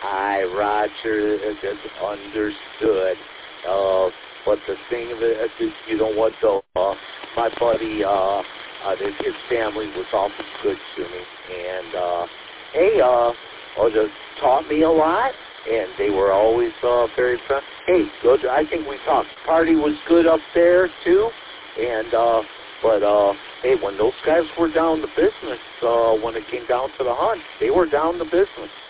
Roger understood. But the thing of it, you know what, though, my buddy, his family was awful good to me, and they taught me a lot, and they were always very friendly. Hey, good. I think we talked. Party was good up there too, and hey, when those guys were down to business, when it came down to the hunt, they were down to business.